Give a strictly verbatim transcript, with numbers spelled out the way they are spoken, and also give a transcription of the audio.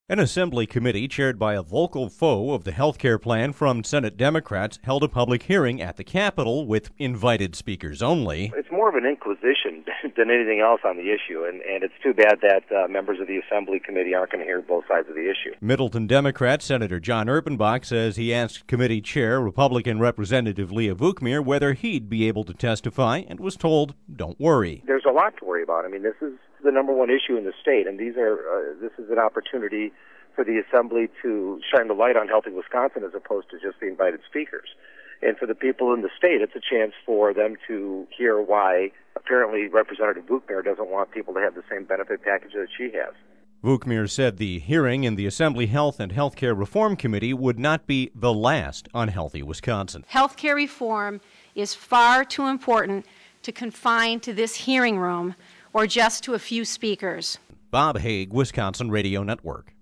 An Assembly committee chaired by a vocal foe of the health care plan from Senate Democrats held a public hearing at the Capitol with invited speakers only. It's more of an inquisition than anything else on the issue, and, and it's too bad that uh, members of the Assembly committee aren't going to hear both sides of the issue. Middleton Democrat Senator John Erpenbach says he asked committee chair Republican Representative Leah Vukmir whether he'd be able to testify and was told, don't worry. There's a lot to worry about. I mean, this is the number one issue in the state, and these are uh, this is an opportunity for the Assembly to shine the light on Healthy Wisconsin as opposed to just the invited speakers. And for the people in the state, it's a chance for them to hear why apparently Representative Vukmir doesn't want people to have the same benefit package that she has. Vukmir said the hearing in the Assembly Health and Healthcare Reform Committee would not be the last on Healthy Wisconsin. Healthcare reform is far too important to confine to this hearing room or just to a few speakers. Bob Haig, Wisconsin Radio Network.